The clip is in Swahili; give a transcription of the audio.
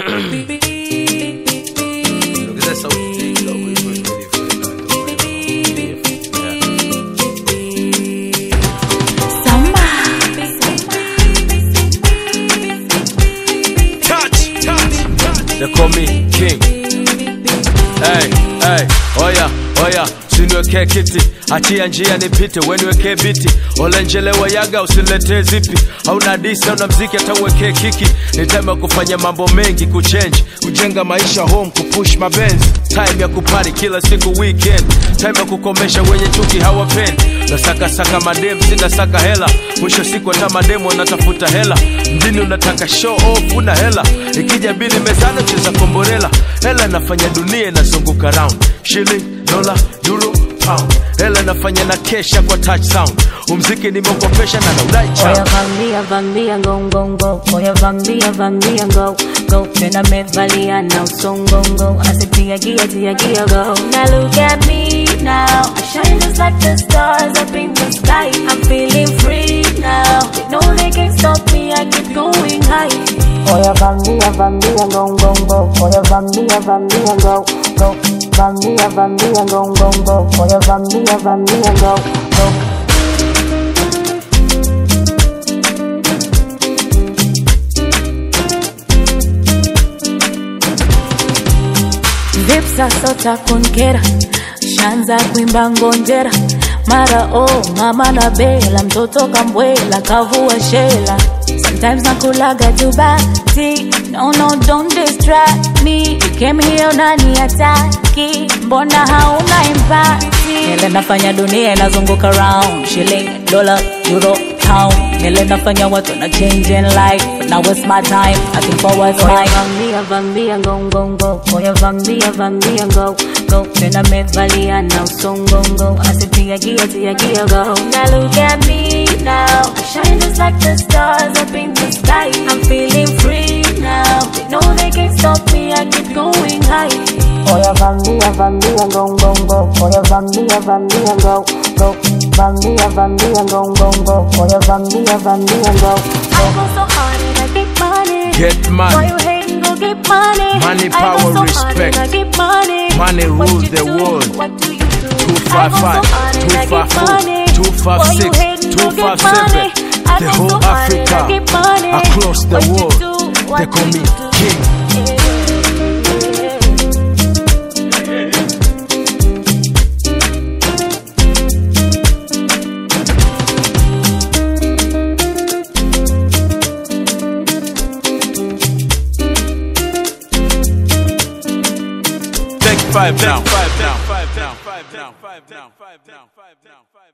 They call me King. Hey, oya, usiniwekee kiti, achia njia nipite, weniwekee biti. Olenjelewa yaga usiletee zipi, hauna disi, hauna mziki, hata uwekee kiki. Ni time ya kufanya mambo mengi, kuchange, kujenga maisha home, kupush mabenzi. Time ya kupari kila siku weekend, time ya kukomesha wenye chuki hawapendi. Nasaka madem, sina saka hela, mwisho siku hata mademu wanatafuta hela. Mjini unataka show off, una hela, ikija bili mezani cheza komborela. Hela nafanya dunia inazunguka round, shilling, dollar, euro, pound. Hela nafanya na kesha kwa touch sound, umziki nimekopesha na naudai cha. Oya vambia, go. Oya vambia, go. Tena mevalia na usongongo, asitia gia, go. Now look at me now, I shine just like the stars up in the sky. I'm feeling free now, they know they can't stop me, I keep going high. Oya vambia, go. Oya vambia, go. Vambia, go. Oya vambia, go. Vipsa sota kunkera, shanza kuimba ngonjera. Mara mama na bela, mtoto kambwela, kavua shela. Sometimes nakulaga tubati, no, don't distract me. You came here unani ataki, mbona hauna empati. Nile nafanya dunia inazunguka round, shilling, dollar, euro, pound. Nile nafanya watu na change in life, but now it's my time, I think forward's mine. Oya vambia, go. Oya vambia, go. Tena mevalia na usongongo, asitia gia, go. Now look at me now, I shine just like the stars up in the sky. I'm feeling free now, they know they can't stop me, I keep going high. Oya vambia, go. Oya vambia, go. Vambia, go. Oya vambia, go. I go so hard and I get money. Get money. Why you hating, go get money. Money, power, I go so respect. hard and I get money. Money rules the world. What do you do? 255, 254, 256, 257. The whole Africa, across the world. They call me King. Take 5 down.